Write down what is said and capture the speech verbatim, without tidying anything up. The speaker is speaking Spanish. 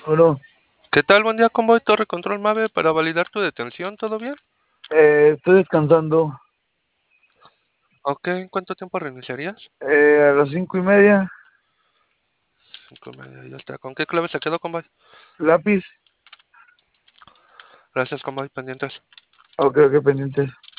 Bueno, ¿Qué tal? Buen día, Convoy Torre Control Mave para validar tu detención, ¿todo bien? eh, estoy descansando Ok, ¿en cuánto tiempo reiniciarías? eh, a las cinco y media. Cinco y media, ya está. ¿Con qué clave se quedó, Convoy? Lápiz. Gracias, Convoy, pendientes. Ok, ok, pendientes.